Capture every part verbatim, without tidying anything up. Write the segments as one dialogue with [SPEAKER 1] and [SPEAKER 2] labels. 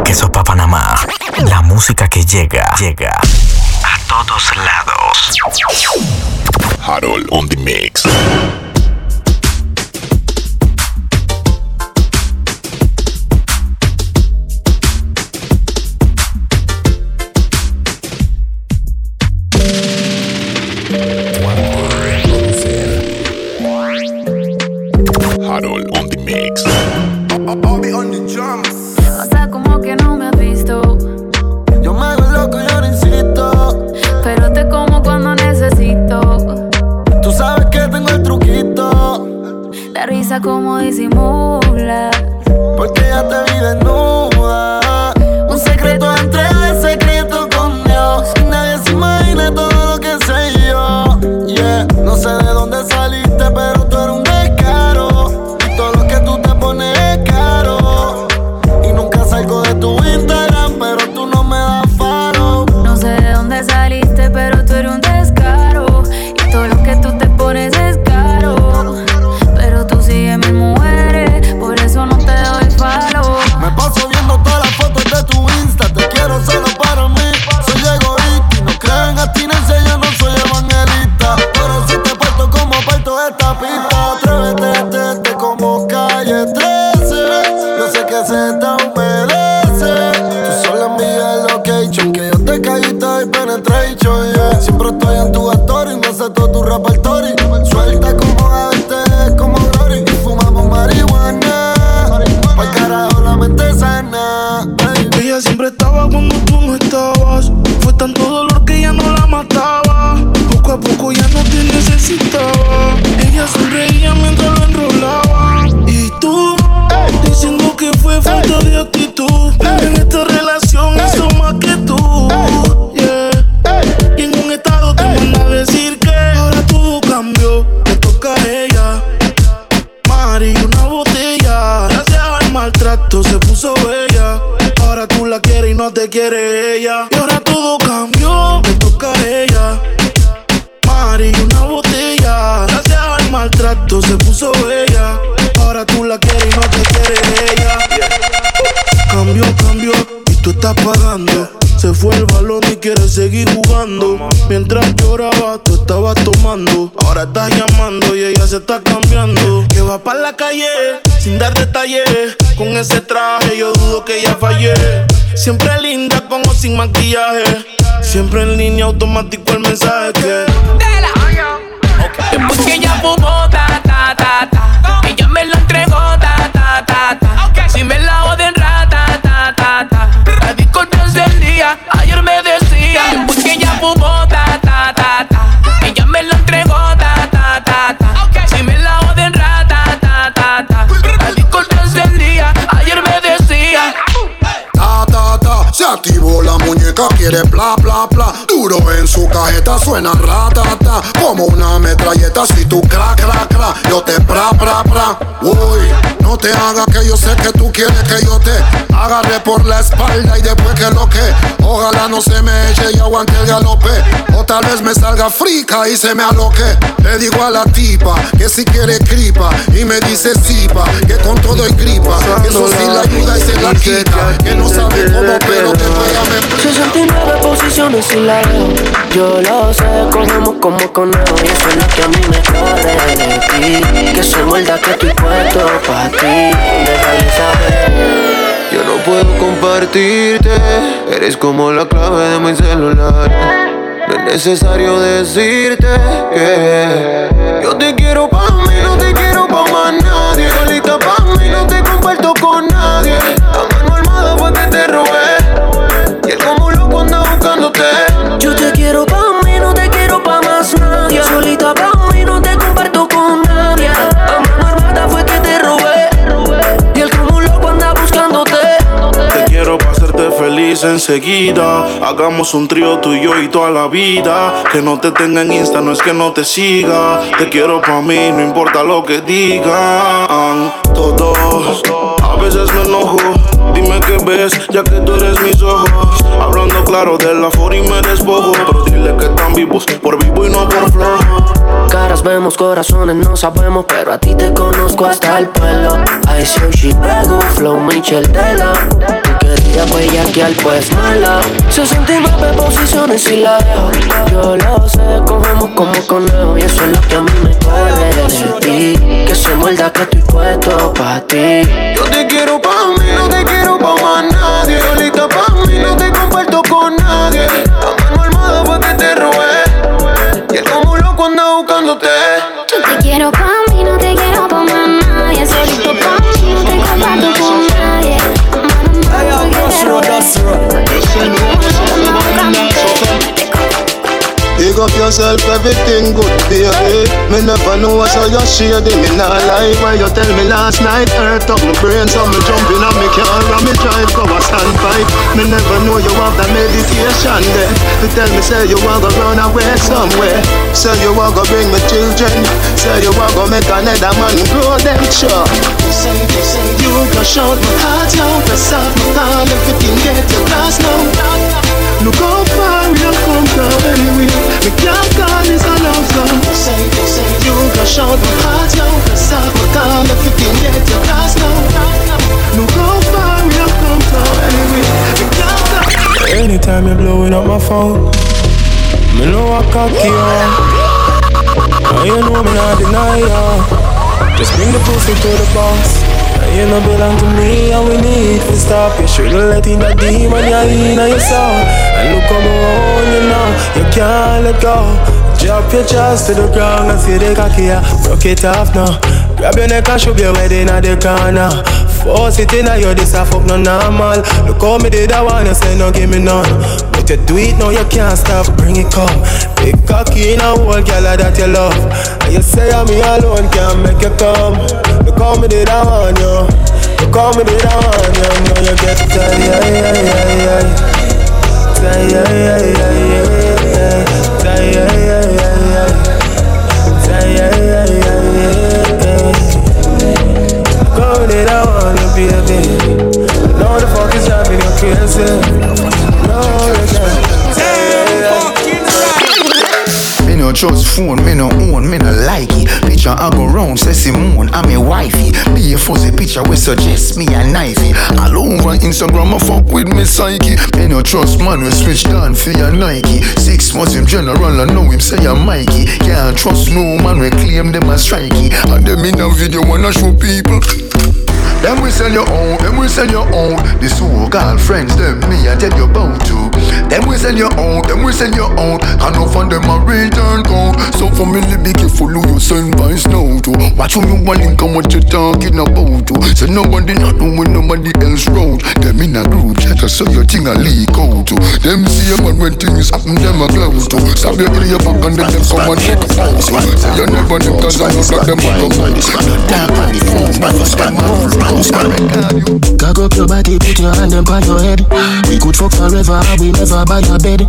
[SPEAKER 1] Que sopa Panamá. La música que llega, llega a todos lados. Harold on the mix. Harold on the mix.
[SPEAKER 2] Bobby on the drums.
[SPEAKER 3] O sea, como que no me has visto.
[SPEAKER 2] Yo me hago loco, yo no insisto.
[SPEAKER 3] Pero te como cuando necesito.
[SPEAKER 2] Tú sabes que tengo el truquito.
[SPEAKER 3] La risa como disimula.
[SPEAKER 2] Porque ya te vi desnuda. Un secreto entre el secreto con Dios. Nadie se imagina todo lo que sé yo. Yeah, no sé de dónde saliste, pero tú eres un descaro. Y todo lo que tú te pones es caro. Y nunca salgo de tu Instagram, pero tú no me das faro.
[SPEAKER 3] No sé de dónde saliste, pero tú eres un descaro. Y todo lo que tú te pones es caro. Pero tú sigues mis mujeres, por eso no te doy falo.
[SPEAKER 2] Me paso viendo todas las fotos de tu Insta. Te quiero solo para mí. Soy egoísta y no creo en abstinencia. Yo no soy evangelista, pero si te parto como parto esta pista. Atrévete, te, te como calle trece. Yo sé que se te humedece. Tú sola envía el location, que yo te caí y te doy penetration, yeah. Siempre estoy en tu story, me sé todo tu repertorio. Suelta como arte, como Glory. Y fumamos marihuana. Pa'l carajo la mente sana, baby.
[SPEAKER 4] Ella siempre estaba cuando tú no estabas. Fue tanto dolor que ya no la mataba. Poco a poco ya no te necesitaba. Ella sonreía mientras lo enrolaba. Y tú, ey, diciendo que fue falta ey, de actitud, ey, en esta relación ey, hizo más que tú, ey, yeah, ey, y en un estado te ey, manda a decir que ahora todo cambió. Le toca a ella, Mari, una botella. Gracias al maltrato se puso bella. Ahora tú la quieres y no te quiere ella. Y ahora todo cambió, le toca a ella, Mari, una botella. Gracias al maltrato se puso bella. Ahora tú la quieres y no te quiere ella. Cambió, cambió y tú estás pagando. Se fue el balón y quieres seguir jugando. Mientras lloraba, tú estabas tomando. Ahora estás llamando y ella se está cambiando. Que va pa' la calle sin dar detalles. Con ese traje yo dudo que ella fallé. Siempre linda con o sin maquillaje. Siempre en línea automático el mensaje que
[SPEAKER 5] después que ella fumó, ta, ta, ta, ta, ella me lo entregó, ta, ta, ta, ta. Si me la joden, rata, ta, ta, ta. La disco desde el día, ayer me decía. Después que ella fumó, ta, ta, ta, ta, ella me lo entregó, ta, ta, ta, ta. Si me la joden, rata, ta, ta, ta. La disco desde el día, ayer me decía.
[SPEAKER 2] Ta, ta, ta, se activó la muñeca, quiere bla, bla, bla. Duro en su cajeta, suena ratata. Como una metralleta, si tú cra, cra, cra, yo te pra, pra, pra. Uy, no te hagas que yo sé que tú quieres que yo te agarre por la espalda y después que lo que. Ojalá no se me eche y aguante el galope. O tal vez me salga frica y se me aloque. Le digo a la tipa que si quiere cripa y me dice sipa, que con todo hay gripa. Que eso sí la ayuda y se la quita. Que no sabe cómo pero que vaya me explica.
[SPEAKER 6] sesenta y nueve posiciones y la veo. Yo lo sé, cogemos como conejo. Y eso es lo que a mí me corre de ti. Que soy muerda que estoy puesto pa' ti. Déjale saber.
[SPEAKER 7] Yo no puedo compartirte. Eres como la clave de mi celular. No es necesario decirte que yo te quiero pa' mí, no te quiero pa' más nadie. Solita pa' mí, no te comparto con nadie. La mano armada fue que te robé. Y él como un loco anda buscándote.
[SPEAKER 6] Yo te quiero pa' mí, no te quiero pa' más nadie. Solita pa' mí, no te comparto con nadie. La mano armada fue que te robé. Y él como un loco anda buscándote.
[SPEAKER 4] te quiero pa' hacerte feliz enseguida. Hagamos un trío tú y yo y toda la vida. Que no te tenga en Insta no es que no te siga. Te quiero pa' mí, no importa lo que digan todos. A veces me enojo, dime qué ves, ya que tú eres mis ojos. Hablando claro de la for y me despojo. Pero dile que están vivos, por vivo y no por flojo.
[SPEAKER 6] Caras vemos, corazones no sabemos, pero a ti te conozco hasta el pelo. I see she pego, flow Michelle Tela. Tú querías ella bellaquear pues mala. sesenta y nueve posiciones y la dejo. Yo lo sé, cogemos como conejo. Y eso es lo que a mí me duele de ti. Que se muerda que estoy puesto pa' ti.
[SPEAKER 7] Yo te quiero pa' mí, no te quiero pa' más nadie. Solita pa' mí, no te comparto con nadie. La mano armada fue que te robé. Y el como loco anda buscándote.
[SPEAKER 3] Yo te quiero pa' mí, no te quiero pa' más nadie. Solito pa' mí, no te comparto con nadie.
[SPEAKER 8] Big up yourself, everything good, baby. Me never know what's how you're shady. Me not lie where you tell me last night. Hurt up my brain, so me jumping on me car and me drive go a standpipe. Me never know you have that meditation there. You tell me say you want to run away somewhere. Say you want to bring me children. Say you want to make another man grow them sure. Say, say you can shout my heart out. Press up my call, everything get your class now. Look how far you come from anyway. Me can't call this a love song. Say, say you can shout my heart out. Press up my call, everything get your class now. Look how far you come from anyway. Me can't call.
[SPEAKER 4] Anytime you're blowing up my phone, me know I cocky on. And you know me not deny ya. Just bring the pussy to the boss. And you know belong to me and we need to stop. You shouldn't let in that demon you're in your soul. And look come around you now, you can't let go. Drop your chest to the ground and see the cocky, yeah. Broke it off now. Grab your neck and show your wedding at the corner. Force it in and you this a fuck no normal. Look how me did that one, you say no give me none. But you do it now, you can't stop, bring it come. Big cocky in a whole girl that you love. And you say I'm me alone, can't make you come. Look how me did that one, yo. Look how me did that one, yo. Now you get tired, yeah, yeah, yeah, yeah. Tired, yeah, yeah, yeah, yeah. Tired, yeah, yeah, yeah, yeah. Tired, yeah, yeah, yeah, yeah. Look how me did that one, yo, baby. Now the fuck is driving you crazy. No, you can't.
[SPEAKER 9] Me no trust phone, me no own, me no like it. Picture I go round, say Simone, I'm a wifey. Be a fuzzy picture we suggest me a knifey. All over Instagram I fuck with me psyche. Me no trust man we switch down for your Nike. Six months him general I know him say I'm Mikey. Can't trust no man we claim them as strikey. And them in a video wanna show people. Them we sell your own, them we sell your own. The so-called friends, them me I tell you about to. Them we sell your own, them we sell your own. And no for them a return code. So for me be careful who you send by snow to. Watch who you want and what you talking about to. So nobody not know when nobody else road. Them in a group chat so your thing a leak out to. Them see a man when things happen them a close to. Stop your ear back and then them come and check out. Say you never know cause I know that them a come out. Dark on the phone, but you spend my
[SPEAKER 8] cock up your body, put your hand on your head. We could fuck forever, we never buy a bed.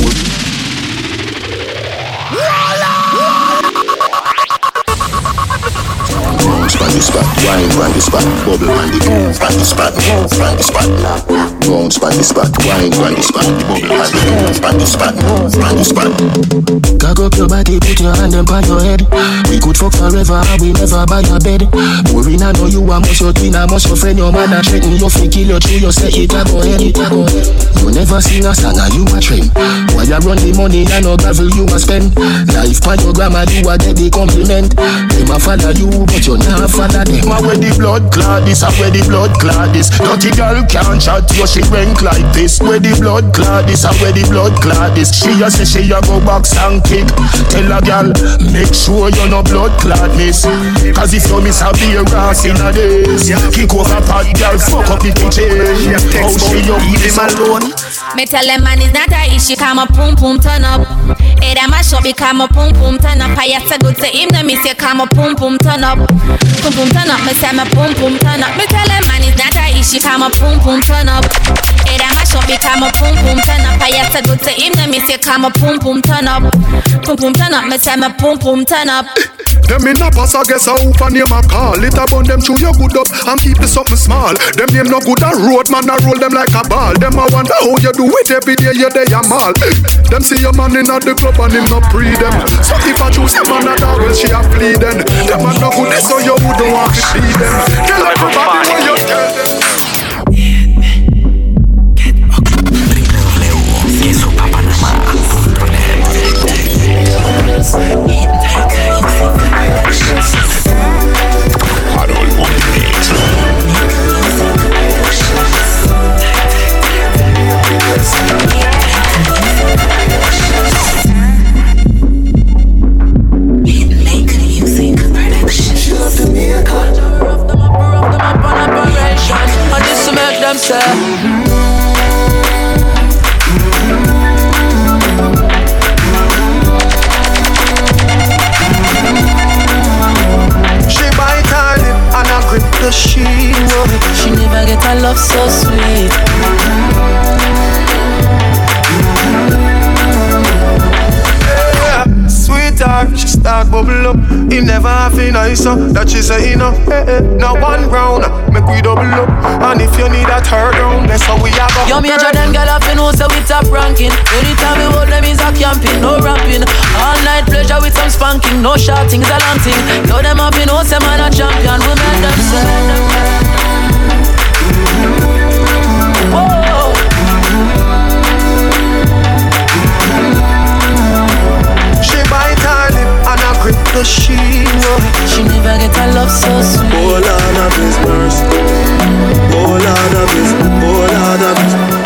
[SPEAKER 8] Bounce on the spot, wine on the spot, bubble on the move on the spot, move on the spot. Bounce on the spot, wine on the spot, bubble on the move on the spot, move on the spot. Cock up your body, put your hand on your head. We could fuck forever, we never buy a bed. Worry now, know you are much your twin, I must your friend, your man a threaten you fi kill your true, you say it a go ahead, it a go ahead. You never sing a song and you a trend. While you run the money, and no gravel you a spend. Life pan your grandma, you a get the compliment. Them a follow you, but you not follow them. A where the blood clot this, a where the blood clot this. Dirty girl can't chat, you she rank like this. Where the blood clot this, a where the blood clot this. She a say she a go box and kick. Tell a girl, make sure you no blood clot miss. Cause if you miss a beer ass in a days, kick over pot girl, fuck up the kitchen. How she up, leave him alone.
[SPEAKER 3] Me tell them man it's not a issue, come a pum pum turn up. Hey, that my shop become a pum pum turn up. I say good to him, then me say come a pum pum turn up. Pum pum turn up, me say me pum pum turn up. Me tell them man it's not a issue, come a pum pum turn up. Hey, that my shop become a pum pum turn up. I say good to him, then me say come a pum pum turn up. Pum pum turn up, me say me pum pum turn up.
[SPEAKER 10] Them in a pass, I guess I hope and name a call. It about them chew your good up and keep the something small. Them name no good a road, man, I roll them like a ball. Them I wonder how you do it every day, you day a mall. Them see your man in at the club and him not pre them. So if I choose a man at all, well, she a flee then. Them man no good, so you wouldn't want to see them. Tell everybody what you tell them.
[SPEAKER 5] them say.
[SPEAKER 4] She bite her lip and I grip the sheet.
[SPEAKER 5] She never get a love so sweet.
[SPEAKER 4] Yeah, sweetheart, she start bubble up. He never have a nice so that she say no. Hey, hey. Now one round, make we double up. And if you need a third round, that's how we have a.
[SPEAKER 5] Yo, major them girl up in know so we top ranking. Anytime we hold them is a camping, no rapping. All night pleasure with some spanking, no shouting, it's a long thing. Yo, them up in know say man a champion, we make them say. Oh.
[SPEAKER 4] She bite her lip and I grip the sheet.
[SPEAKER 5] She never get a love so sweet.
[SPEAKER 4] Oh Lord of His mercy. Oh Lord of His, oh Lord of His.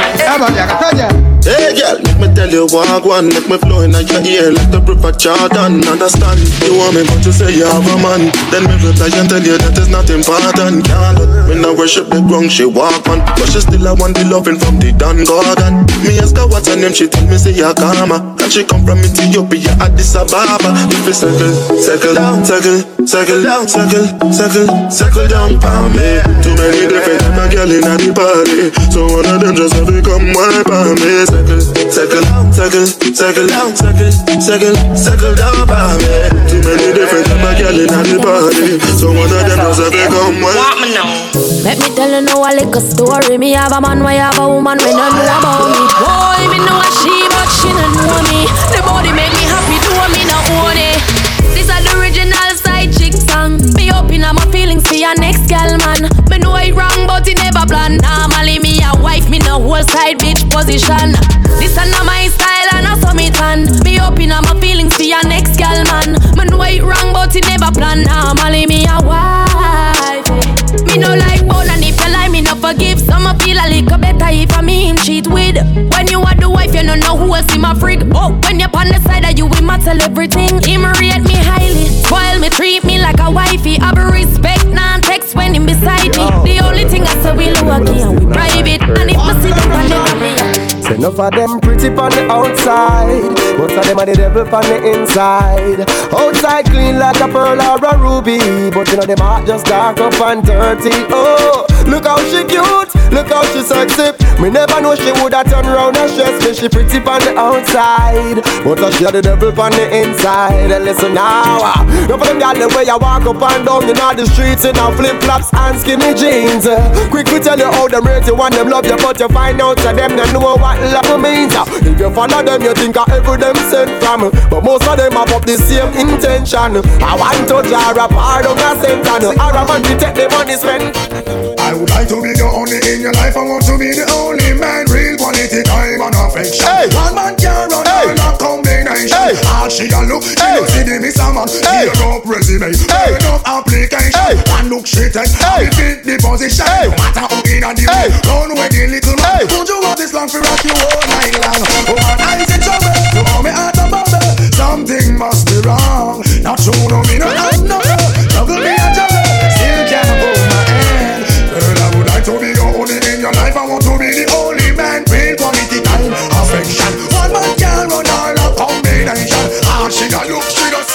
[SPEAKER 4] Hey girl, make me tell you walk one, make me flow in your ear like the river Jordan. Understand, you want me but you say you have a man. Then me reply and tell you that is not important. Can't let me not worship the ground she walk on, but she still I want the loving from the Don Gordon. Me ask her what's her name, she tell me say Yakama. And she come from Ethiopia, Addis Ababa. If you circle, circle down, circle, circle down, circle, circle, circle down for me. Too many different type of girl in the party, so one of them just have to come wipe on me. Circle, circle, circle, circle down, circle, circle, circle down for me. Too many different type of girl in the party, so one of them just have to come wipe me now.
[SPEAKER 3] Let me tell you now a little story. Me have a man, why have a woman when I know about me. Boy, me know a she, but she don't know me. The body make me happy, do me not own it. This is the original side chick song. Me open up my feelings for your next girl, man. Me know it wrong, but it never plan. Normally me a wife, me no whole side bitch position. This is not my style and I saw me tan. Me open up my feelings for your next girl, man. Me know it wrong, but it never plan. Normally me a wife. Me no like bone and if you lie, me no forgive. Some a feel a little better if I me him cheat with. When you are the wife, you don't know who else in my freak. Oh, when you're on the side of you, we must tell everything. Him rate me highly, spoil me, treat me like a wifey. I be respect, non-text when him beside me. The only thing I say we low key and we private. And if I see them on the
[SPEAKER 11] say enough of them pretty on the outside, most of them are the devil on the inside. Outside clean like a pearl or a ruby, but you know them heart just dark up and dirty. Oh, look how she cute, look how she sexy. Me never know she woulda turn round and stress me. She pretty on the outside, but she are the devil on the inside. And listen now, you for them girl the way you walk up and down in all the streets in a flip flops and skinny jeans. Quick we tell you how them rate you and them love you, but you find out that them don't know what love means. If you follow them, you think of every them sent from, but most of them have up the same intention. I want to jar a part of a sentence, or a man to take the money spent.
[SPEAKER 10] I would like to be the only in your life. I want to be the only man, real quality time and affection. Hey. One man can't run hey. all that combination. Hey. All she a look, she hey. don't see the miss a man. Hey. Hear up resume, hey. Hear up application. Hey. One look she take, hey. fit the position. Hey. No matter how in a the hey. run with the little man. Hey. Don't you want this long for rock you all night long? Oh man, I in trouble, you hold me out of bubble. Something must be wrong. Not true, no me no have no. Juggle me a juggle, still can't hold my hand. Girl, I would like to be your only in your life. I want to be the only man. Real quality time, affection. One man can't run all a combination. All she got look, she got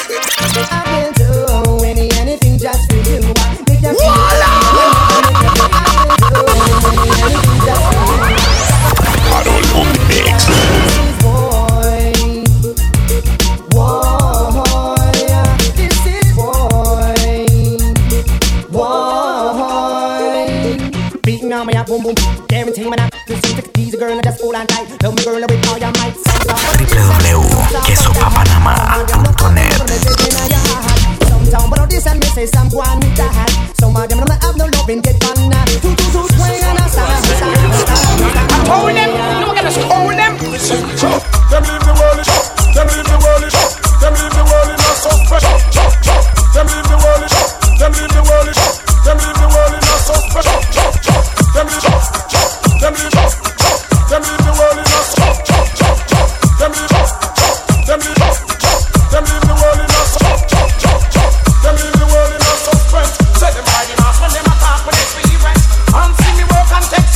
[SPEAKER 12] I will do any, anything just for you.
[SPEAKER 1] Voila! Harold on the mix.
[SPEAKER 12] Boy, boy, this is boy, boy. Beating on my boom boom, guarantee my not to see the tease girl and just hold on tight. Love me girl with all your might.
[SPEAKER 1] w w w punto queso papanama punto net.
[SPEAKER 12] Down below this and me say some go on with that. Some of them don't have no loving get on that. Two two two swing and a stand.
[SPEAKER 5] I told them, you don't gotta scold them.
[SPEAKER 10] Them leave the world, them leave the world, them leave the world in a suspect. Them leave the world, them leave the world, them leave the world in a suspect. Them leave, them leave, them leave the world in a suspect. Them leave, them leave, them leave the world in a suspect. Them leave the world in a suspense. Say them by the mask when them attack with experience. And see me work and take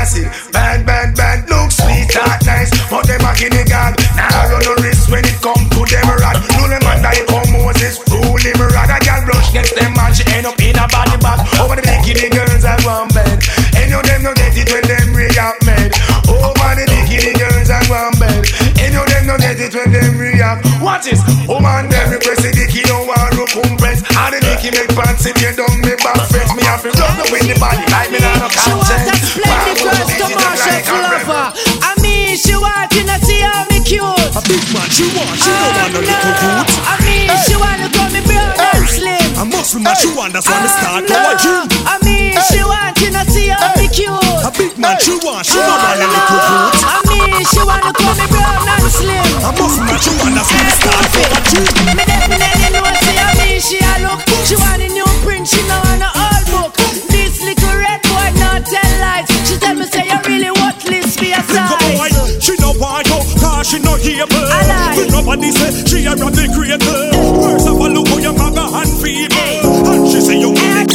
[SPEAKER 10] acid. Bad, bad, bad, look sweet, that nice. But them a guinea gag. Now run no risk when it come to them rod. No them man die come Moses, rule him rod. A girl brush against them man, she end up in a body bag. Over the bikini girls at one bed. Any of them no get it when them react mad. Over the bikini girls at one bed. Any of them no get it when them react. What is? Oh man, them repress the dicky, no one rope compress. And the dicky make pants if you don't make back fence. Me have to run up in the body like me not no content.
[SPEAKER 13] She want to play the first commercial lover. I mean, she want to see how me cute.
[SPEAKER 14] A big man, she want, she don't want no little root.
[SPEAKER 13] I mean, hey. She want to call me brown hey. And slim.
[SPEAKER 14] A muscle man, hey. She want, that's why me start no. Now a gym.
[SPEAKER 13] I mean, hey. She want to see how hey. Me cute.
[SPEAKER 14] A big man, hey. She want, she don't want no little root.
[SPEAKER 13] I mean, she want to call me brown and slim.
[SPEAKER 14] A muscle man, she want, that's why me start no a gym.
[SPEAKER 13] Me definitely know, see, I mean, she a look. She want a new print, she know on a old book. This little red boy not tell lies. She tell me say you really worthless for your size.
[SPEAKER 14] She no want you, cause she no able. But nobody say she a rap the creator. First of all, look how your mother and feeble. And she say you
[SPEAKER 1] w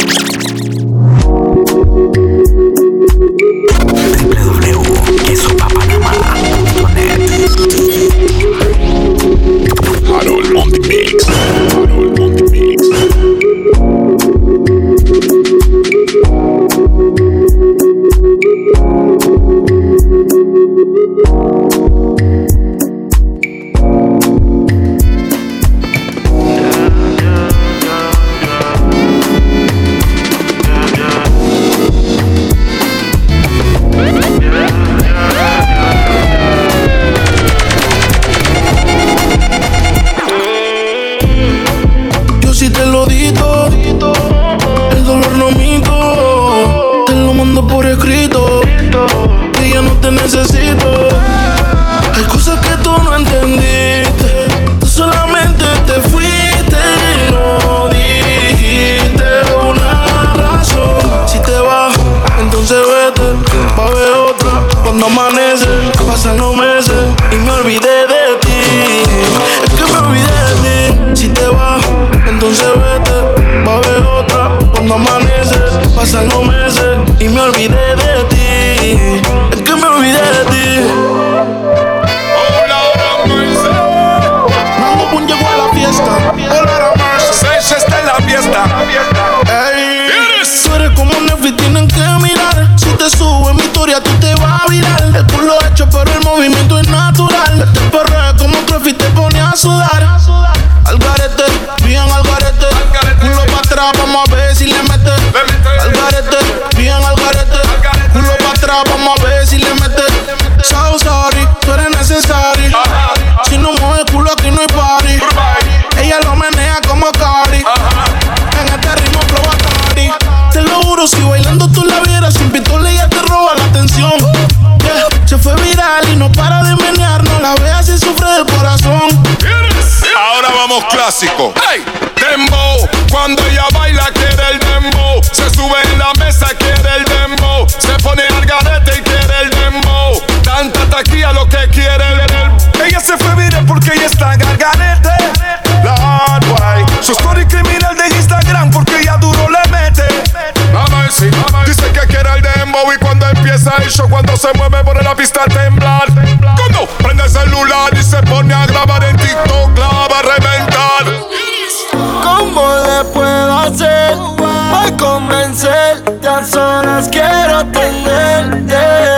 [SPEAKER 1] w w punto queso papanama punto net. Harold on the mix. Harold on the mix.
[SPEAKER 4] Necesito. Hay cosas que tú no entendiste. Tú solamente te fuiste y no dijiste una razón. Si te vas, entonces vete. Va a haber otra cuando amanece. Pasan los meses y me olvidé de ti. Es que me olvidé de ti. Si te vas, entonces vete. Va a haber otra cuando amanece. Pasan los meses y me olvidé de ti. Es que me olvidé de ti.
[SPEAKER 15] Hola, Mercy.
[SPEAKER 4] Mambo Pun llegó a la fiesta. Hola, Mercy.
[SPEAKER 15] Seis está en la fiesta.
[SPEAKER 4] Ey, tú eres como Netflix, tienen que mirar. Si te subo en mi historia, tú te vas a virar. El culo hecho, pero el movimiento es natural. Este perreo como Trefi te pone a sudar. Al garete, bien al garete. Culo pa' atrás, vamos a ver si le mete. Al garete, bien al garete. Culo pa' atrás, vamos a ver si le mete. So sorry, tú eres necesario. Si no mueve el culo aquí no hay party. Ella lo menea como Cari. En este ritmo flow Atari. Te lo juro, si bailando tú la vieras sin pistola ella te roba la atención. Yeah. Se fue viral y no para de menear. No la veas y sufre del corazón.
[SPEAKER 15] Ahora vamos clásico. Hey, dembow. Cuando ella baila quiere el dembow. Se sube en la mesa quiere el dembow. Se pone al garete y quiere el dembow. Tanta taquilla lo que quiere el, el. Ella se fue viral porque ella está gargarete. La hard way. Su story criminal de Instagram porque ella duro le mete. Mamá, sí, mamá. Dice que quiere el dembow y cuando empieza el show, cuando se mueve pone la pista a temblar. Cuando prende el celular y se pone a grabar en TikTok, la va a reventar.
[SPEAKER 4] ¿Cómo le puedo hacer para convencerte? A solas quiero tenerte.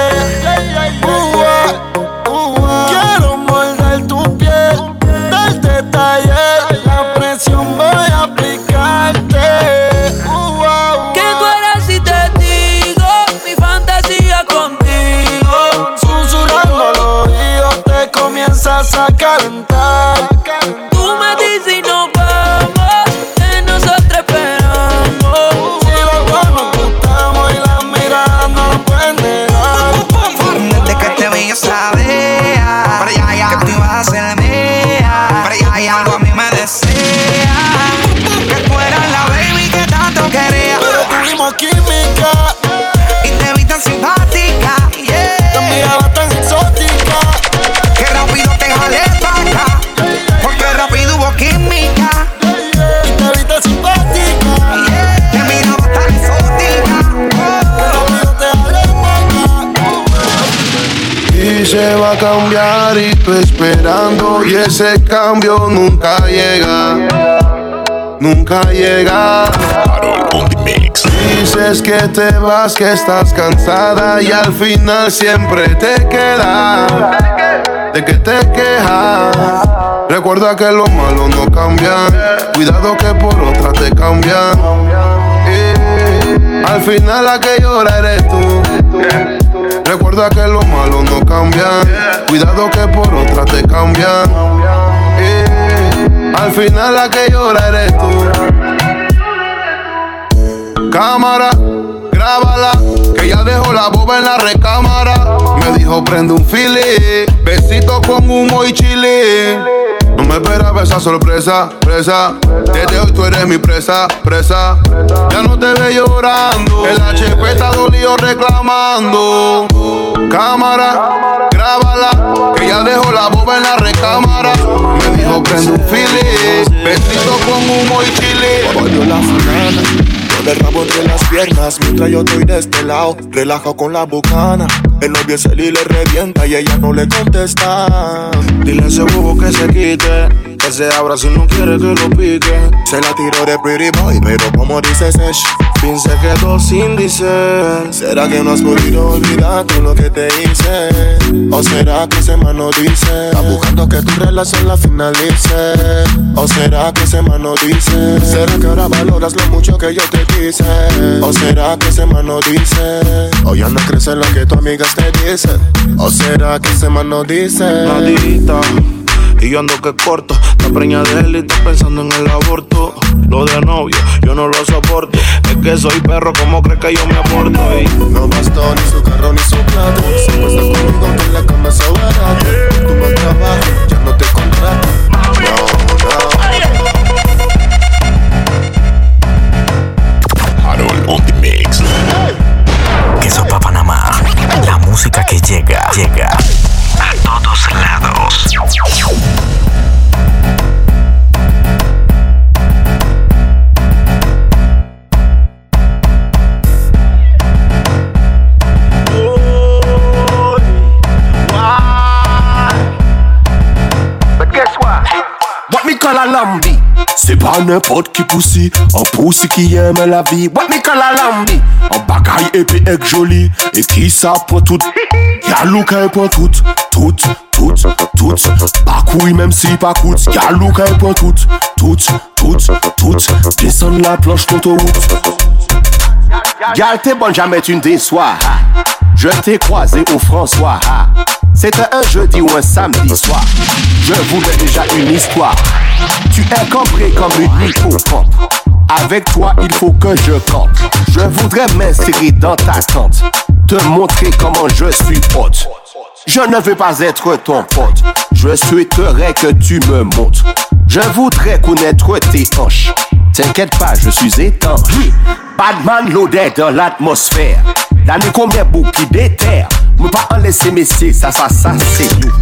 [SPEAKER 4] Uh, uh, quiero morder tu piel, darte detalles. La presión voy a aplicarte. Uh, uh,
[SPEAKER 13] ¿qué tú eres si te digo mi fantasía contigo?
[SPEAKER 4] Susurrando al oído te comienzas a calentar.
[SPEAKER 13] Tú me dices y nos vamos, que nosotros esperamos.
[SPEAKER 4] Si los dos nos gustamos y las miradas no lo pueden negar.
[SPEAKER 16] Desde que te vi yo sabía que tú ibas a ser mía. Pero ya algo a mí me desea que tú eras la baby que tanto quería.
[SPEAKER 4] Pero tuvimos química
[SPEAKER 16] y te vi tan simpática, yeah.
[SPEAKER 4] Te miraba tan exótica
[SPEAKER 16] que rápido te jalé pa' acá, porque rápido hubo química.
[SPEAKER 4] Y te vi tan simpática,
[SPEAKER 16] yeah. Te miraba tan exótica,
[SPEAKER 4] que rápido te jalé pa' acá.
[SPEAKER 7] a cambiar y tú esperando y ese cambio nunca llega, nunca llega.
[SPEAKER 1] Harold on the mix.
[SPEAKER 7] Dices que te vas, que estás cansada y al final siempre te quedas, de que te quejas. Recuerda que los malos no cambian, cuidado que por otra te cambian. Eh, al final la que llora eres tú. Recuerda que los malos no cambian, cuidado que por otra te cambian. Eh, al final la que llora eres tú. Cámara, grábala, que ya dejó la boba en la recámara. Me dijo prende un fili, besito con humo y chile. No me esperaba esa sorpresa, presa. Desde hoy tú eres mi presa, presa. Ya no te ve llorando, el H P está dolido reclamando. Cámara, grábala, que ya dejó la boba en la recámara. Me dijo prende un fili, besito con humo y chile.
[SPEAKER 17] Volvió la fulana, con el rabo entre las piernas, mientras yo estoy de este lado, relajado con la bucana. El novio se le revienta y ella no le contesta. Dile a ese bobo que se quite, que se abra si no quiere que lo pique. Se la tiró de pretty boy, pero como dice Sesh, fin se quedó sin dice. ¿Será que no has podido olvidar todo lo que te hice? ¿O será que ese man no dice? Está buscando que tu relación la finalice. ¿O será que ese man no dice? ¿Será que ahora valoras lo mucho que yo te quise? ¿O será que ese man no dice? ¿O ya no crees en lo que tu amiga te dice? ¿O será que ese man no dice?
[SPEAKER 4] Nadita, y yo ando que corto. Está preñada de él y está pensando en el aborto. Lo de novio, yo no lo soporto. Es que soy perro, ¿cómo crees que yo me aporto? Y
[SPEAKER 17] no bastó ni su carro ni su plato. Siempre está conmigo que en la cama se barato. Tu mal trabajo, ya no te contrato. No, no.
[SPEAKER 1] Harold on the mix. Queso pa' Panamá. La música que llega, llega a todos lados.
[SPEAKER 11] Call a lambi. C'est pas n'importe qui poussi, un poussi qui aime la vie. What me call a lambi? Un bagaille épais et joli, et qui ça pour tout. Y'a look un pour tout, tout, tout, tout. Pas couille même si pas coûte. Y'a look un pour tout, tout, tout, tout. Descends la planche d'autoroute. Y'a t'es bon jamais tu ne déçois. Je t'ai croisé au François. C'était un jeudi ou un samedi soir. Je voulais déjà une histoire. Tu es cambré comme une hippocampe. Avec toi il faut que je campe. Je voudrais m'insérer dans ta tente, te montrer comment je suis hôte. Je ne veux pas être ton pote, je souhaiterais que tu me montres. Je voudrais connaître tes hanches. T'inquiète pas, je suis étanche. Badman l'odeur dans l'atmosphère. La nuit combien beau qui déterre. Me pas en laisser messieurs, ça, ça, ça, c'est nous.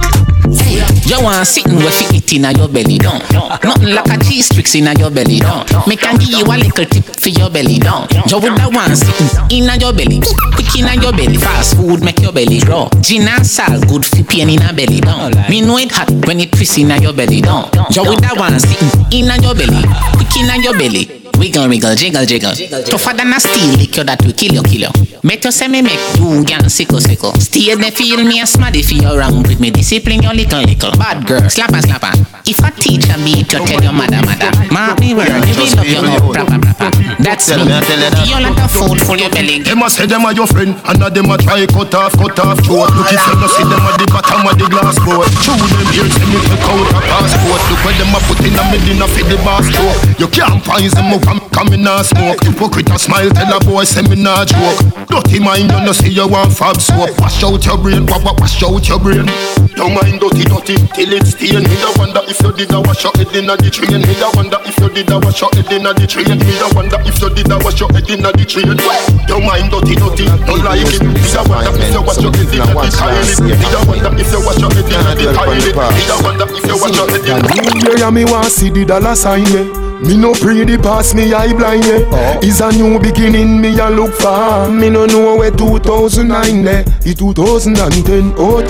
[SPEAKER 18] You want sitting with fit it in your belly down. Nothing like a cheese tricks in your belly down. Me can give you a little tip for your belly down. You would that one sitting in your belly, quick in your belly. Fast food make your belly grow. Gin and salt good for pain in your belly down. Me know it hot when it twists in your belly down. You would that one sitting in your belly, quick in your belly. Wiggle, wiggle, jiggle, jiggle. Tougher than a steel liquor that will kill you, kill you. Better say me make you gang sickle, sickle. Stay there feel me a smaddy for your wrong with me. Discipline your little, little. Bad girl, slapper, slapper. If a teacher beat you, tell your mother, mother. Mark me word, you will love your mouth, proper, proper. That's me. You're like a fool for your belly.
[SPEAKER 10] Them a say them are your friend, and now them a try cut off, cut off throat. Look if you no see them at the bottom of the glass board. Chew them ears, them you take out a passport. Look where them a put in a medina for the bar stroke. You can't find them up. Come in and smoke. Hypocrite a smile, tell a boy say me nah joke. Dirty mind, you no see you want fab soap. Wash out your brain, wa wa wash out your brain. Your mind dirty, dirty, till it's stain. Me da wonder if you did a wash your head inna the train. Me da wonder if you did a wash your head inna the train. Me da wonder if you did a wash your head inna the train. Your mind dirty, dirty, no like it. Me da wonder if you wash your head inna the toilet. Me da wonder if you wash your head inna the toilet. Me da wonder if you wash your head inna the toilet. Yeah, me want see the dollar sign, yeah. Me no pray the past, me eye blind, yeah. Oh. It's a new beginning, me a look for. Me no know where two thousand nine, eh. It's two thousand ten, oh ten.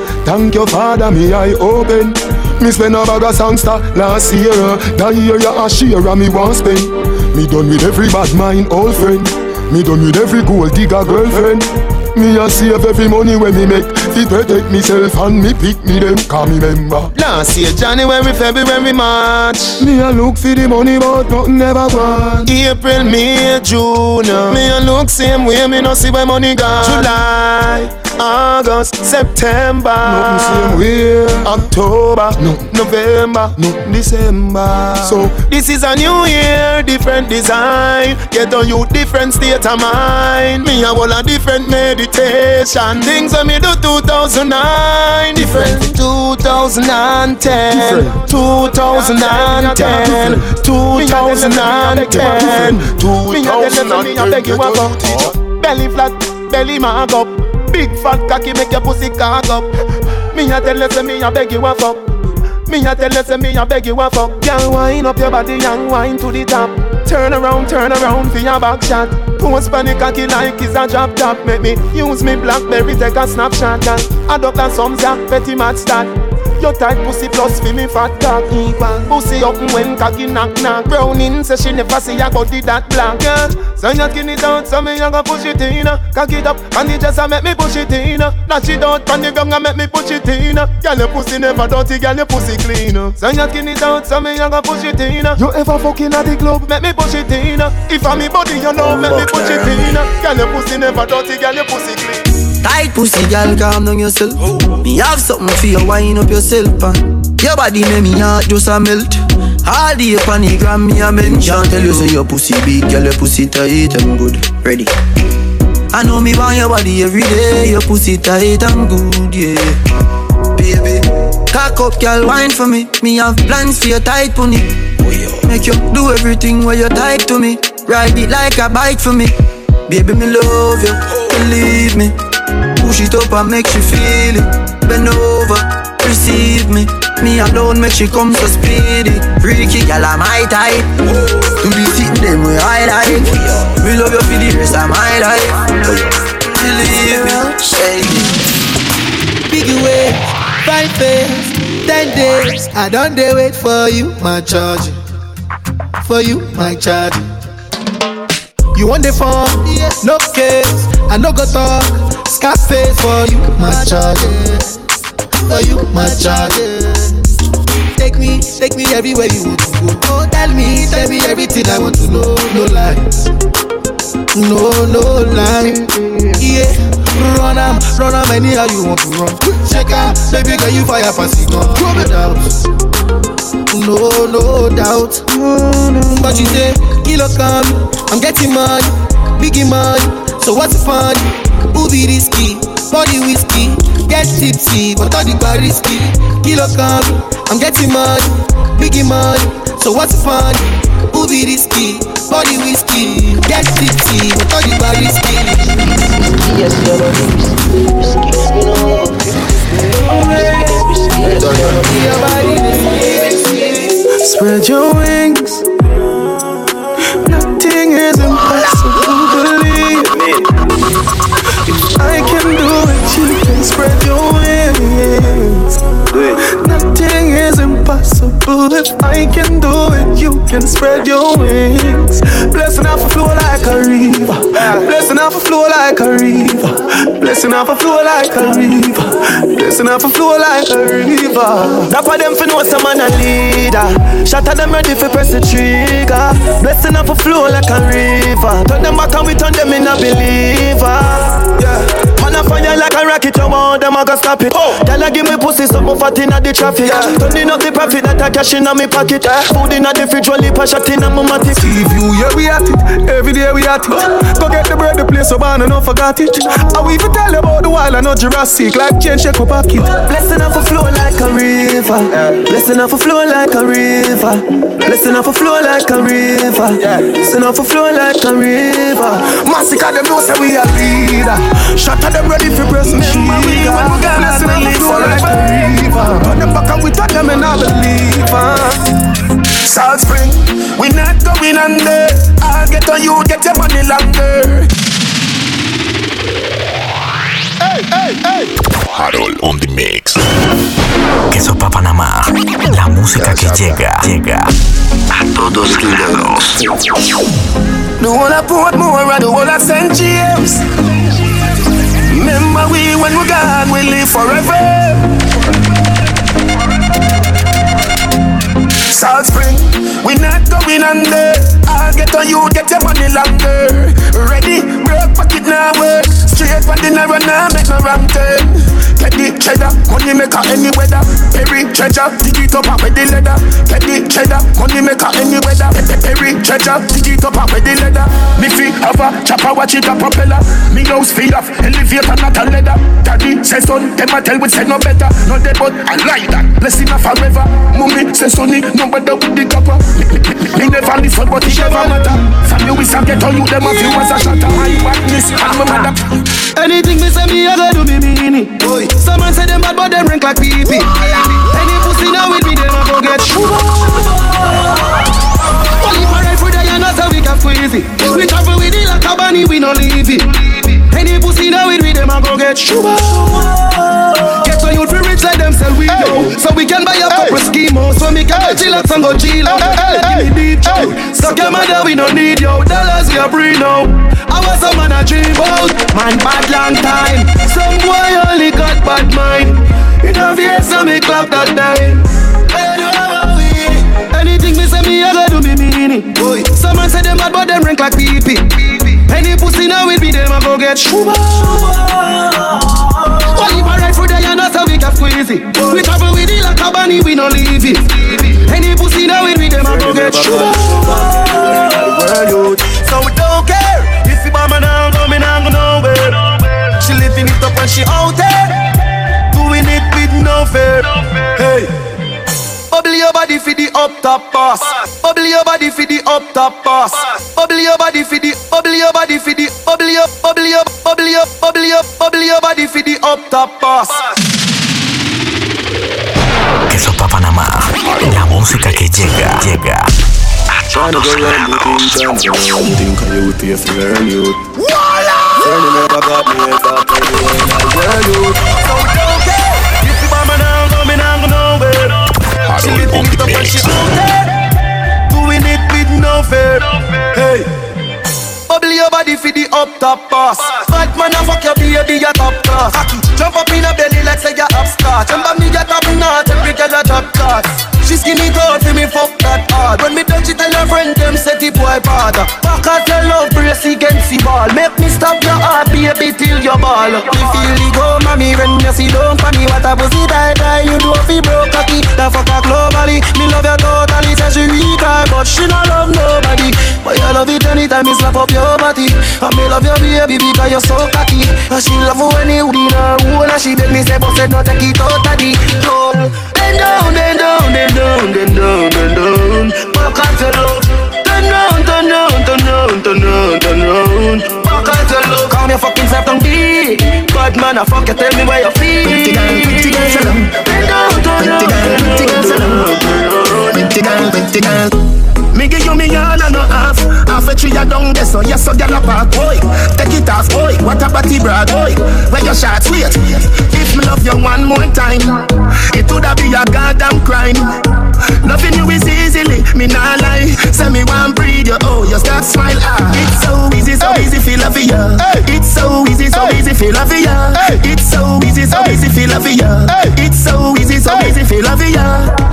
[SPEAKER 10] Thank your father, me eye open. Me spend a bag of songster last year. That year ya a share and me want spend. Me done with every bad mind old friend. Me done with every gold digger girlfriend. Me a save every money when me make. Fi protect myself and me pick me them. Cause me member
[SPEAKER 7] last year January, February, March.
[SPEAKER 10] Me a look for the money but nothing never gone.
[SPEAKER 7] April, May, June. Me a look same way, me no see where money gone. July, August, September,
[SPEAKER 10] nothing same way.
[SPEAKER 7] October,
[SPEAKER 10] no.
[SPEAKER 7] November,
[SPEAKER 10] no.
[SPEAKER 7] December.
[SPEAKER 10] So
[SPEAKER 7] this is a new year, different design. Get on you different state of mind. Me a whole a different meditation. Things when me do two thousand nine, different two thousand ten, two thousand ten, two thousand ten, two thousand ten. Belly flat, belly mag up. Big fat cocky make your pussy cock up. Me a tell you say me a beg you a fuck. Me a tell you say me a beg you a fuck. Girl, wind up your body and wind to the top. Turn around, turn around for your back shot. Post panic cocky like it's a drop top. Make me use me Blackberry take a snapshot and adopt a some zack petty mad stat. Your tight pussy plus for me fat cock equal. Pussy up when cocky knock knock. Browning say she never see a body that black girl. So you skin it out, so me a go push it in. Cock it up and it just a make me push it in. Dash it out from the ground and make me push it in. Girl your pussy never dirty, girl your pussy clean. So you skin it out, so me a go push it in. You ever fucking at the club, make me push it in. If I'm me body you know, make me push it in. Girl your pussy never dirty, girl your pussy clean.
[SPEAKER 19] Tight pussy, girl, calm down yourself. Oh. Me have something for you, wind up yourself, man. Your body make me heart just a melt. All the up on the gram, me a mention. Tell you say your pussy big, girl, your pussy tight and good. Ready? I know me want your body every day. Your pussy tight and good, yeah. Baby, cock up, girl, wine for me. Me have plans for your tight pony. Make you do everything where you tight to me. Ride it like a bike for me. Baby, me love you, believe me. Push it up and make you feel it. Bend over, receive me. Me alone make she come so speedy. Freaky, girl, I'm high type. To be sitting them with high life. Me love you for the rest of my life. Believe me, shady.
[SPEAKER 20] Big way, five days, ten days. I don't dare wait for you, my charge. For you, my charge. You want the phone? Yes. No case, I no go talk. Scarface for you, my charge. For you, my charge. Take me, take me everywhere you want to go. Oh, tell me, tell me everything I want to know. No lies, no, no lies. Yeah, run am, run am anyhow you want to run. Check out, baby girl you fire for cigar. No doubt, no, no doubt. But you say, kilo come, I'm getting money, biggie money. So what's the fun? Who be risky? Body whiskey, get tipsy, but all the bar risky. Kilo come, I'm getting money, biggie money. So what's the fun? Who be risky? Body whiskey, get tipsy, but all the bar risky. Yes, you're risky, you know.
[SPEAKER 4] Spread your wings. Nothing is impossible, believe me. If I can do it, you can spread your wings. Nothing is impossible. If I can do it, you can spread your wings. Blessing off a flow like a river. Blessing off a flow like a river. Blessing off a flow like a river. Blessing off a flow like a river. That for them for know some man a leader. Shot at them ready for press the trigger. Blessing off a flow like a river. Turn them back and we turn them in a believer. Yeah. Man a fire like a rocket, you want them I go stop it. Oh. Girl a give me pussy something fat inna the traffic. Yeah. Turning up the profit that I cash inna me pocket. Yeah. Food inna the fridge, only pa shot inna my matic. See you, yeah we at it. Every day we at it. Go get the bread, the place so man I no forgot it. I will even tell you about the wild and not Jurassic. Like chain shake up pocket. Blessing off a flow like a river. Blessing off a flow like a river. Blessing off a flow like a river. Blessing off a flow like a river. Massacre them know say we a leader. Shot at them ready for press the trigger. Blessing off a flow like a river. Turn them back and we touch them and I believe.
[SPEAKER 10] South Spring, we not going under. I'll get on you, get your money longer. Hey.
[SPEAKER 15] hey, hey, hey.
[SPEAKER 1] Harold on the mix. Queso pa Panamá. La música que llega, llega a todos lados.
[SPEAKER 21] The whole of Portmore and the whole of Saint James. Remember we when we gone, we live forever. Salt Spring, we not going under. I'll get on you, get your money longer. Ready, broke pocket now work. Straight for dinner and now make no wrong turn. Get the cheddar, money maker any weather. Perry treasure, dig it up and with the leather. Get the cheddar, money maker any weather. Perry treasure, dig it up and with the leather. Me fi have a chopper, watch it a propeller. Me house fi off, elevator not a leather. Daddy say son, them a tell we say no better. No dead but I like that, blessing a forever. Mummy say sonny, no better with the copper. Me, me, me, me never listen but it never matter. From you we say get on you, them a few as a shatter. My badness and my mother.
[SPEAKER 20] Anything me say me, I go do me mean it. Someone say them bad but them rank like pee-pee. Any pussy now with me, them a go get sugar. Only for right food, I know so we can squeeze it. We travel with it like a bunny, we no leave it. Any pussy now with me, them a go get sugar. Get on you for rich like them sell we go. So we can buy a couple schemos. So me can go chill out and go chill out. Give me deep joke. Suck your mother, we don't need yo. Dollars we a breed now. I was a man a dream out. Man bad long time. Some boy only got bad mind. In a V S so me clap that time. Anything me say me I go do me mean it. Someone say them bad but them rank like pee-pee. Any pussy now with me them a go get sugar. Only for right food I know so we can squeeze it. We travel with it like a bunny we no leave it. Any pussy now with me them a go get sugar.
[SPEAKER 21] So we don't care if you mama now go me now go nowhere. She living it up and she out there doing it with no fear. Hey, bubble your body for the up top boss. Bubble your body for the up top boss. Bubble your body for the bubble your body for the bubble your bubble your bubble your bubble your bubble your body for the up top boss.
[SPEAKER 1] Queso pa Panamá. La música que llega, llega a todos lados.
[SPEAKER 17] You think I you pay for learn you. Friend never got me if I tell you when I learn you.
[SPEAKER 21] So don't care if you mama now go me now go nowhere. She living it up and she out there doing it with no fear. Hey, bubble your body for the up top boss. Bad man a fuck your baby your top class. Jump up in a belly like say you upstart. Jump up me get up north every girl a drop class. She skinny good for me fuck that hard. When me touch it tell her friend them set the boy bad. Back at your love brace against the ball. Make me stop your heart baby till your ball. You feel the go mommy when you see don't for me. What a pussy die die you do fi broke cocky. That fuck her globally. Me love you totally. Say she weak cry but she not love nobody. But you love it anytime me slap up your body. And me love your baby because you're so cocky. And she love you when you in her hole. And she beg me say but said no take it out of the hole. Then down, then down, then down, then down, then down. Back at your love. Turn round, turn round, turn round, turn round, turn round. Back at your love. Calm your fucking self down deep. Bad man, I fuck you, tell me where you feel. Pretty girl, pretty girl, salam. Then down, turn round, pretty girl, salam. Pretty girl, pretty girl. Me give you me yarn and no half. Half a tree a down there, so yes, so gyal a park, boy. Take it off, boy. What a body broad, boy. Where your shots, wait. If me love you one more time, it woulda be a goddamn crime. Loving you is easily, me nah lie. Say me want breathe you, oh, you start smile. Ah, it's so easy, so easy, feel love you. It's so easy, so easy, feel love you. It's so easy, so easy, feel love you. It's so easy, so easy, feel love you.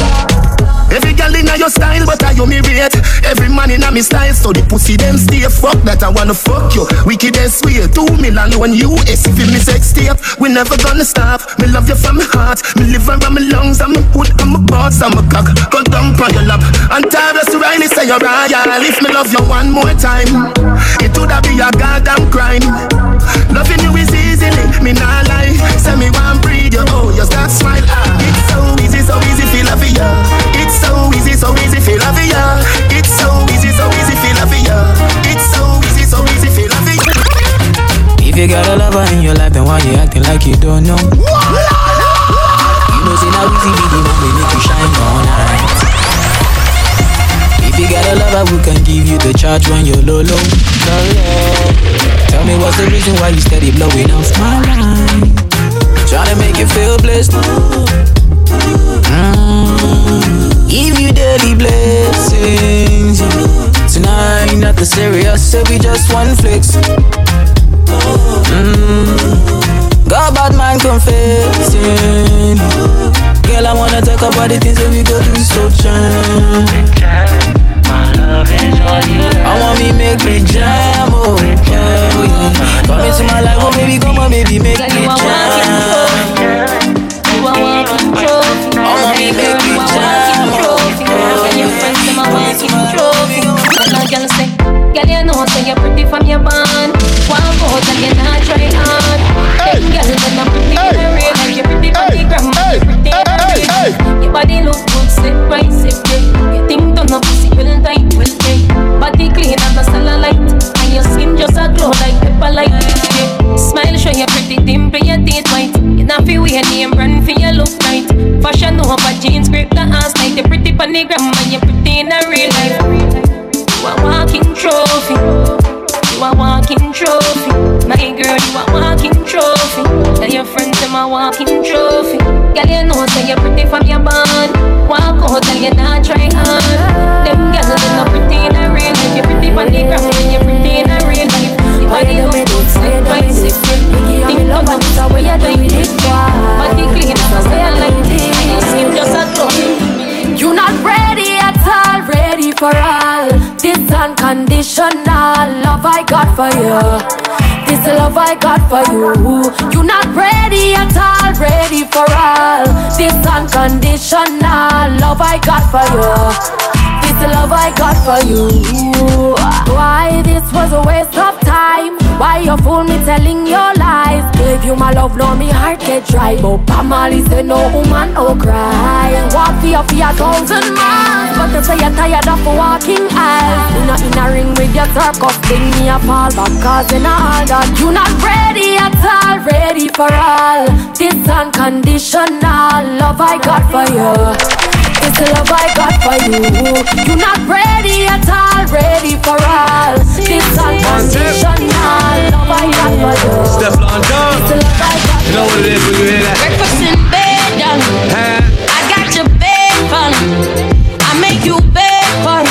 [SPEAKER 21] Every girl inna your style, but I you me rate. Every man inna me style, so the pussy them stay. Fuck that, I wanna fuck you. Wicked and sweet, two million when you is feel me sex tape. We never gonna stop. Me love you from my heart. Me liver and my lungs, and my hood and my balls and my cock. Go down on your lap. And Tyrus Riley say you're royal. If me love you one more time, it woulda be a goddamn crime. Loving you is easily, me nah lie. Say me want breathe you, oh, you start smile. Ah, it's so easy, so easy, feel love you. It's so easy, so easy, feel love you. It's so easy, so easy, feel love you. It's so easy, so easy, feel love you.
[SPEAKER 5] If you got a lover in your life, then why you acting like you don't know? You know, say now easy be the one we make you shine all night. If you got a lover who can give you the charge when you're low, low, low, low.
[SPEAKER 2] Tell me what's the reason why you steady blowing off my line? Tryna make you feel blessed. Mm. Give you daily blessings. Tonight, nothing serious, so we just one flex. Mm. Got bad man confessing. Girl, I wanna talk about the things that we go through so jam. My love is all you. I want me make me jam, oh yeah, oh yeah. Come into my life, oh baby, come on, baby, make me jam.
[SPEAKER 3] You are walking trophy.
[SPEAKER 2] I want me make me jam, oh yeah.
[SPEAKER 3] And your friends them a walking trophy. And a girl say, girl you know say you're pretty from your band. Walk out and you not try hard. Them girls them not pretty in the real life. You pretty from the gram, but you pretty in the real life. Your body look good, sit right, sit right. You think don't know pussy will tight, will tight. Body clean and the cellulite, and your skin just a glow like pepper light. Smile show you pretty dimple, your teeth white. You not feel weird name brand for your look tight. Fashion over jeans, grip the ass tight. You pretty on the gram, and you pretty in the real life. You a walking trophy. You a walking trophy. My girl, you a walking trophy. Tell your friends them a walking trophy. Girl, you know say you're pretty from your band. Walk out and you not try hard. Them girls they not pretty in a real life. You pretty from the ground and you pretty in a real life. You body look good, slip right, slip right. Think about it, the way you do it. Body clean, I say I like it. And your skin just a glow. You not ready at all, ready for all. This unconditional love I got for you. This love I got for you. You not ready at all, ready for all. This unconditional love I got for you. This love I got for you. Why this was a waste of time? Why you fool me telling your lies? Gave you my love, now me heart get dry. But Pamali say no woman, no cry. Walk for you for a thousand miles, but they say you're tired of walking aisles. You not in a ring with your circus, thing me a fall back. Cause in all that you not ready at all, ready for all. This unconditional love I got for you. It's the love I got for you. You not ready at all, ready for all. This unconditional love I got for you.
[SPEAKER 21] Step on down.
[SPEAKER 3] It's the love I got for you.
[SPEAKER 21] You know what it is when you hear that?
[SPEAKER 3] Breakfast in bed, young.
[SPEAKER 21] Huh?
[SPEAKER 3] I got your bed fun. I make you bed fun.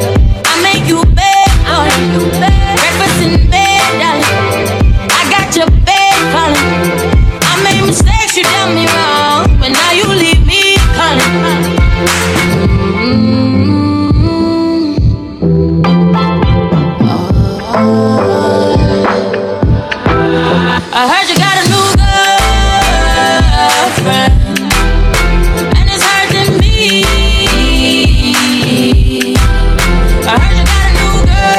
[SPEAKER 3] I make you bed fun. Breakfast in bed, young. I got your bed fun. I made mistakes, you done me wrong, but now you leave me fun. I heard you got a new girlfriend, and it's hurting me. I heard you got a new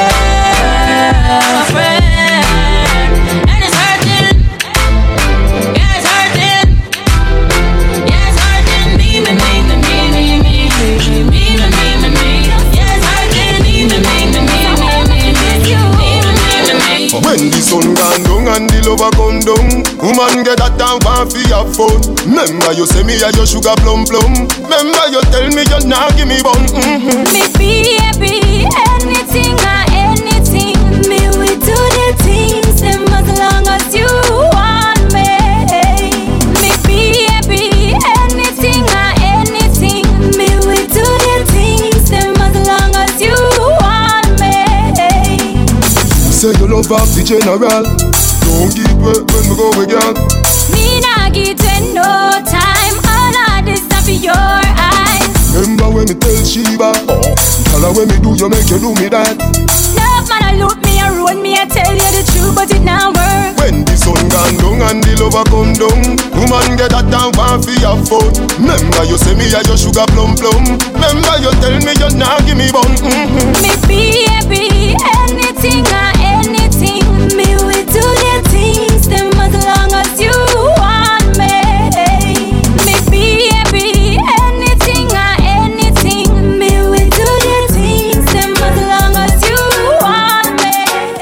[SPEAKER 3] girlfriend, and it's hurting. Yeah, it's hurting. Yeah, it's hurting me, me, me, me, me, me, me, me, me, me, me, me. Yeah, it's hurting me, me, me, me, me, me, me, me, me, me.
[SPEAKER 17] When the sun gone down and the lover come down, woman get that down one for your phone. Remember you say me a your sugar plum plum. Remember you tell me you not give me bun. Mm-hmm.
[SPEAKER 3] Me baby, anything or anything, me we do the things them as long as you want me. Me baby, anything or anything, me we do the things them as long as you want me.
[SPEAKER 17] Say you love off the general. Don't give way when we go again.
[SPEAKER 3] Me nah give you no time. All of this stuff in your eyes.
[SPEAKER 17] Remember when me tell Sheba, oh, tell her when me do you make you do me that.
[SPEAKER 3] Love man, I look me a road me, I tell you the truth, but it now work.
[SPEAKER 17] When the sun gone down and the lover come down, woman get that down one for your phone. Remember you say me a your sugar plum plum. Remember you tell me you not give me bun. Mm-hmm.
[SPEAKER 3] Me baby, anything or anything, me we do the things them as long as you want me. Me baby, anything or anything, me we do the things them as long as you want me.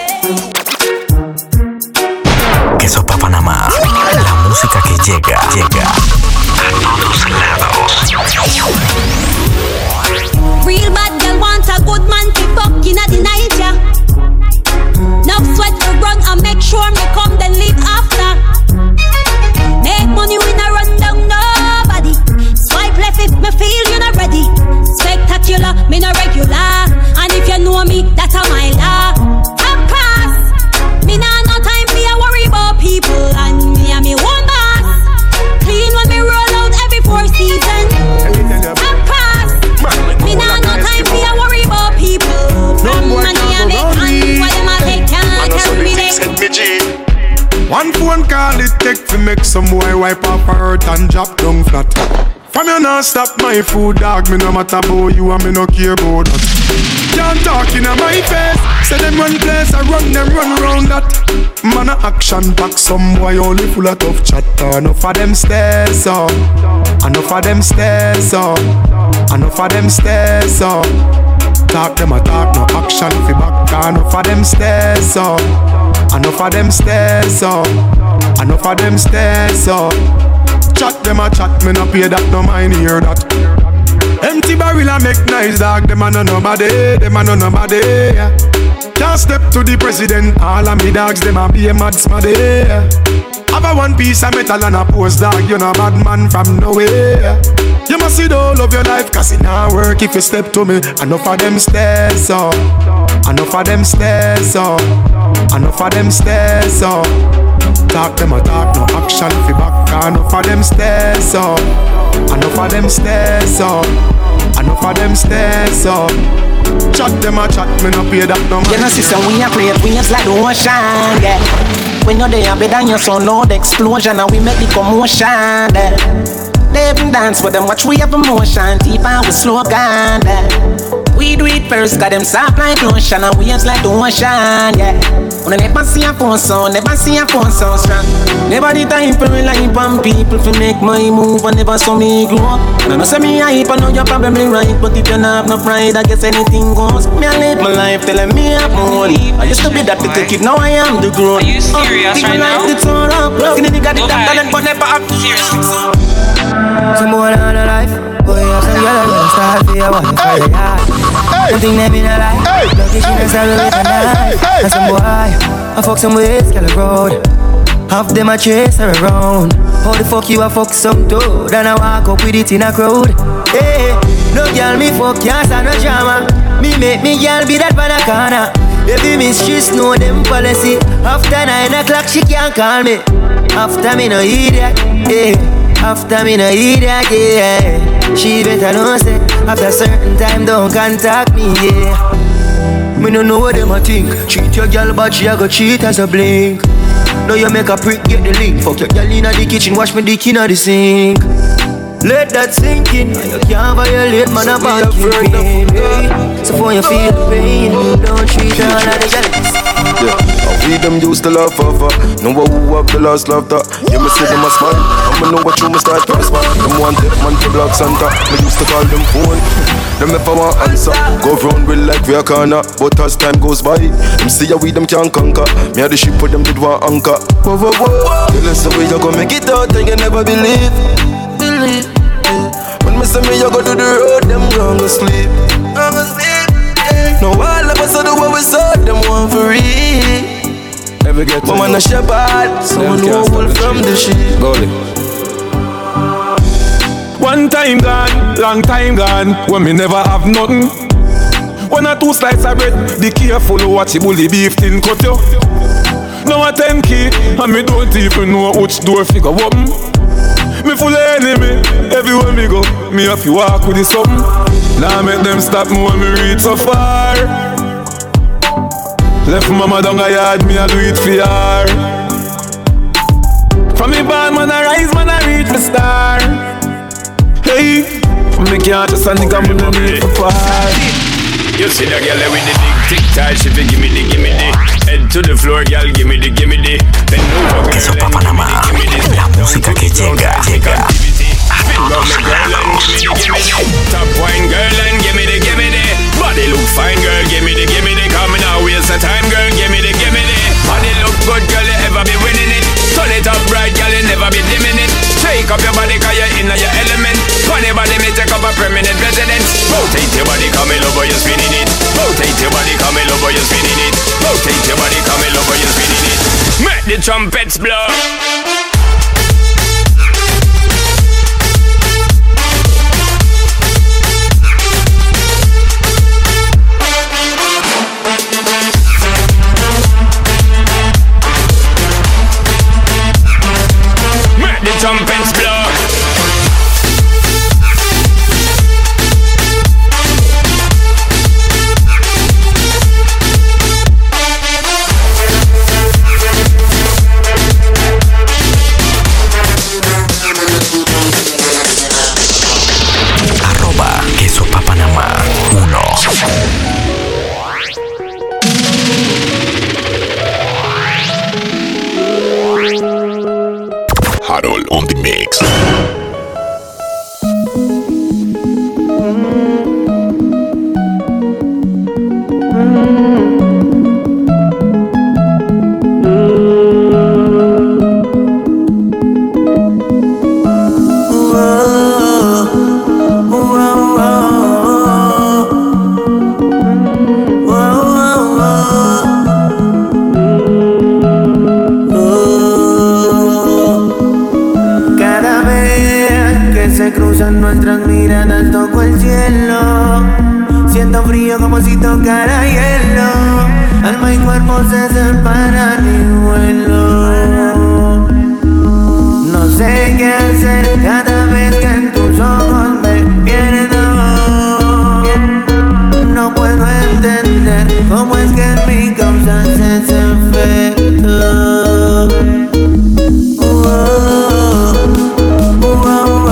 [SPEAKER 1] Queso pa Panamá, la música que llega, llega a todos lados.
[SPEAKER 3] Real bad girl want a good
[SPEAKER 6] know me, that's a my law. Of course, me nah no time for you worry about people, and me and me one boss. Clean when me roll out every four seasons. Of course, me nah no time for you worry about people. From money I make money, why them a take can't tell me they.
[SPEAKER 10] One phone call it take to make some boy wipe up her hurt and drop down flat. From you not stop my food, dog. Me no matter about you and me no care about that. Can't talk in my face. Say them run place, I run them run round that. Man a action pack, some boy only full of tough chatter. Enough of them stairs up, enough of them stairs up, enough of them stairs up. Talk them a talk, no action fi back. Enough of them stairs up, enough of them stairs up, enough of them stairs up. Chat them a chat, me no pay that, no mind hear that. Empty barrel a make nice dog, them a no nobody, them a no nobody. Yeah. Can't step to the president, all of me dogs, them a be a mad smaddy. Yeah. Have a one piece of metal and a post dog, you no bad man from nowhere. You must see the whole of your life, cause it not work if you step to me. Enough of them stairs up, enough of them stairs up, enough of them stairs up. Talk them a talk, no action fi back. Enough of them stairs up, enough of them stairs up, enough of them stairs up. Chat them a chat, me no pay that no man.
[SPEAKER 18] You know see some when you play it, when you like the ocean, yeah. When you're there, better than your son, loud explosion, and we make the commotion, yeah. They even dance with them, watch we have emotion, deep and we slow down, yeah. We do it first, got them soft like lotion, and waves like the ocean, yeah. When I never see a phone sound, never see a phone sound strong. Never the time for rely on people to make my move, and never saw me grow up. And I know say me hype, I know you're probably right, but if you don't have no pride, I guess anything goes. Me I live my life telling me I'm more. I used to be that little kid, now I am the grown. Are you serious right now? It's all up, bro. You nigga got the talent, but never have to hear
[SPEAKER 19] some more on a life. Boy, you have some yellow girls start for your one for the yard. One thing they mean a life. Lucky she done start with a knife. And some boy, I fuck some ways, girl a road. Half them a chase her around. How the fuck you a fuck some toad? And I walk up with it in a crowd. Hey, no girl me fuck, can't stand no drama. Me make me girl be that banana corner. Every mistress know them policy. After nine o'clock she can't call me. After me no idiot, yeah. After me no idiot, yeah. She better know say after certain time don't contact me, yeah. Me no know what them a think. Cheat your girl but she a go cheat as a blink. Now you make a prick get the link. Fuck your girl inna the kitchen, wash me dick inna the sink. Let that sink in. You can't violate man a bad pain. So for you feel the pain, don't treat all of the jealous.
[SPEAKER 17] Yeah, we them used to love forever. Know who have the last laughter. Yeah, me see them a smile. I'ma know what you must start to respond. Them want it, man to block Santa. Me used to call them phone. Them never want answer. Go round with like we a corner. But as time goes by, them see how we them can't conquer. Me had the ship with them did want anchor. Whoa, whoa, whoa. Tell us the way you gon' make it out and you never believe. Believe. When me say me you go to the road, them gon' go sleep. Gon' go sleep. No all of us do what we saw, them want for real. Never get to man a shepherd, someone who will from the sheep.
[SPEAKER 14] One time gone, long time gone, when me never have nothing. One or two slices of bread, be careful watch the bully beef thin cut you. Now a ten key, and me don't even know which door figure open. Me full of enemy, everywhere me go, me have to walk with the something. Now make them stop me when me reach so far. Left mama down a yard, me a do it for her. From me born, man I rise, man I reach the star. Hey, me can't just a nigga, me no need for far.
[SPEAKER 22] You see that girl with the big tic tac, she fi gimme the, gimme the. Head to the floor, girl, gimme the, gimme the. Bend over, girl, and gimme the, gimme the.
[SPEAKER 1] La música que llega, llega a todos lados.
[SPEAKER 22] Top wine, girl, and gimme the, gimme the. Body look fine, girl, gimme the, gimme the. Come now, waste the time, girl, gimme the, gimme the. Body look good, girl, you ever be winning it. Turn it up bright, girl, you never be dimming it. Shake up your body, cause you're in your element. Funny body, me take up a permanent residence. Rotate your body, come in over, you're spinning it. Rotate your body, come in over, you're spinning it. Rotate your body, come in over, you're spinning it. Make the trumpets blow.
[SPEAKER 8] frío como si tocara hielo. Alma y cuerpo se separan y vuelo. No sé qué hacer cada vez que en tus ojos me pierdo. No puedo entender cómo es que en mi causa se ese efecto. Oh, oh, oh,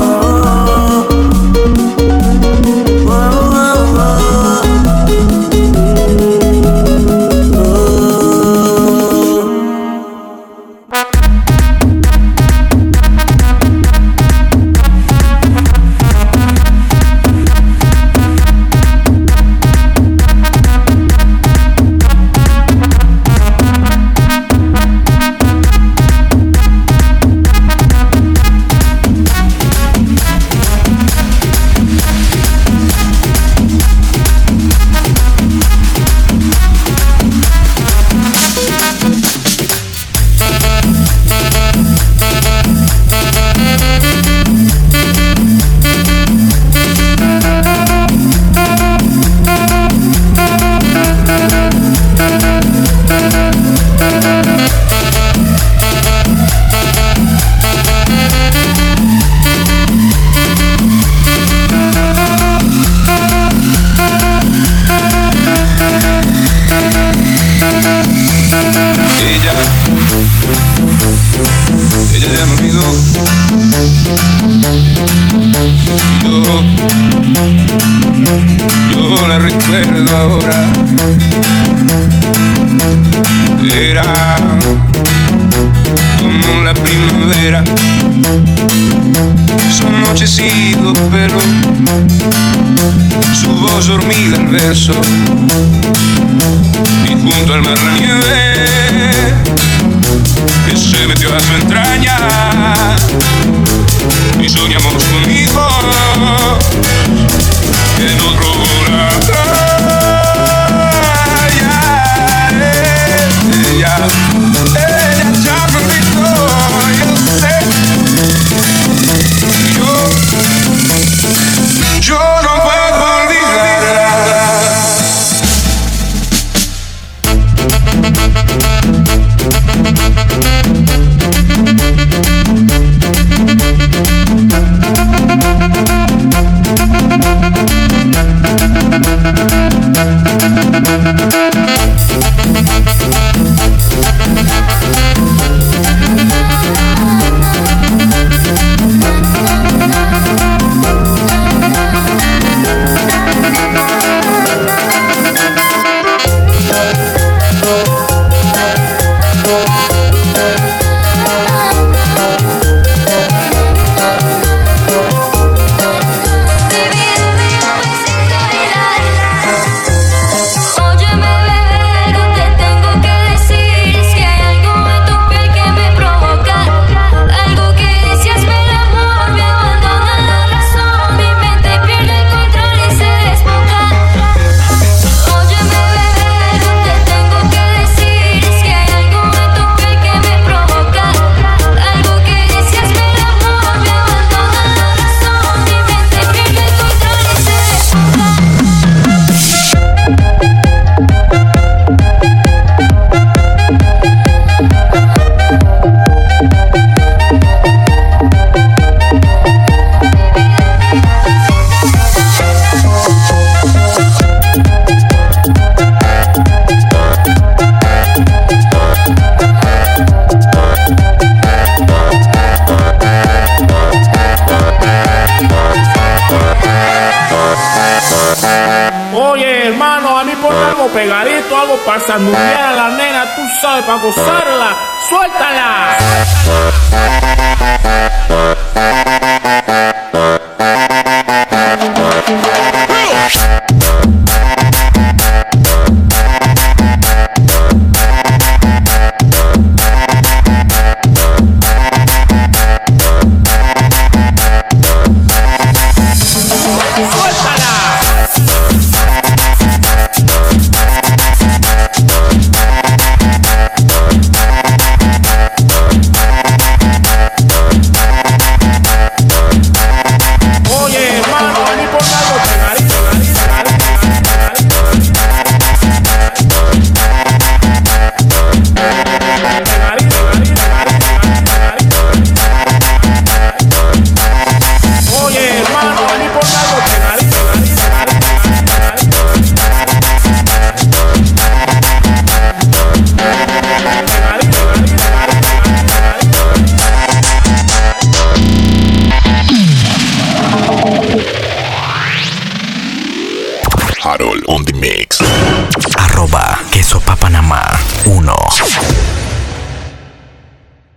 [SPEAKER 9] y junto al mar la nieve que se metió a su entraña y soñamos conmigo en otro playa. Ella, ella ya me olvidó, yo sé. Yo, yo no puedo olvidarla.
[SPEAKER 23] Pegadito, algo para sandulear a la nena, tú sabes, para gozarla. ¡Suéltala!